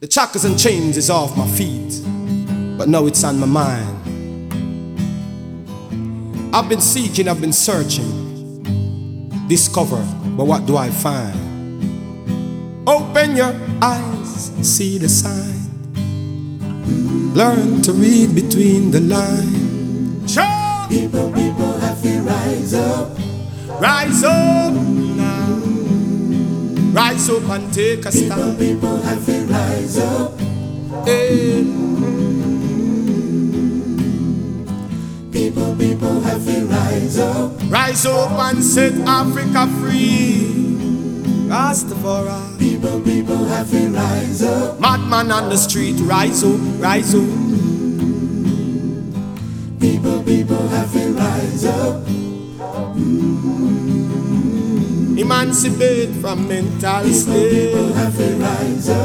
The shackles and chains is off my feet, but now it's on my mind. I've been seeking, I've been searching, discover, but what do I find? Open your eyes, see the sign. Learn to read between the lines. Sure. People have to rise up. Rise up now. Rise up and take a stand. People have to rise up. Hey. People have to rise up. Rise up and set Africa free. Rastafari. People have to rise up. Madman on the street, rise up, rise up. People have to rise up. Emancipate from mental People slave. have to rise up.